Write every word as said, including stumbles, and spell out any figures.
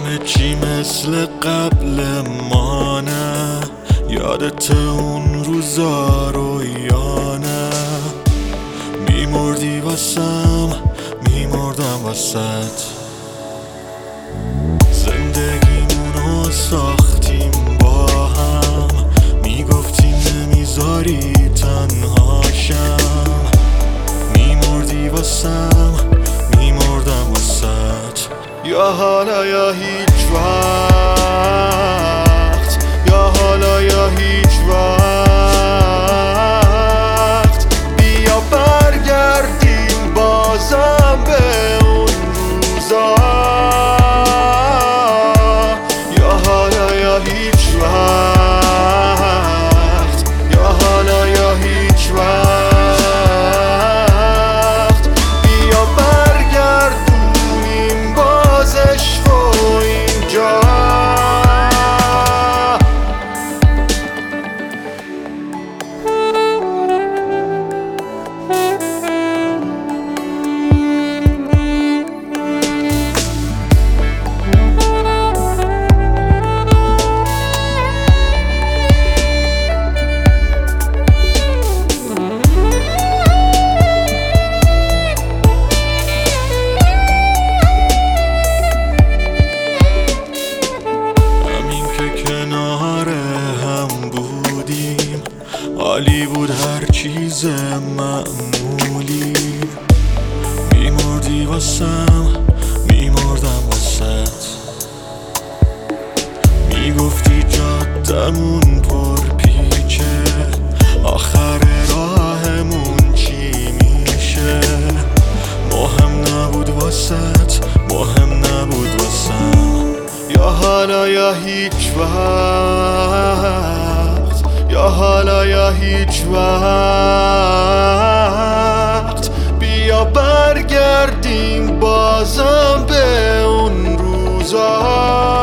همه چی مثل قبل ما نه، یادت اون روزا رو یا نه؟ میمردی واسم، میمردم واسط، زندگیمونو ساختیم با هم، میگفتی نمیذاری تنهاشم. میمردی واسم، میمردم واسط، یا حالا یا هیچ وقت، یا حالا یا هیچ وقت. بیا برگردیم بازم به اون روزا، یا حالا یا هیچ وقت، یا حالا یا هیچ وقت. بیا برگردونیم باز عشق و اینجا. عالی بود هر چیز معمولی، میمردی واسم، میمردم واسط، میگفتی جادمون پر پیچه، آخر راهمون چی میشه؟ مهم نبود واسط، مهم نبود واسم، یا حالا یا هیچ وقت، یا حالا یا هیچ وقت. بیا برگردیم بازم به اون روزا.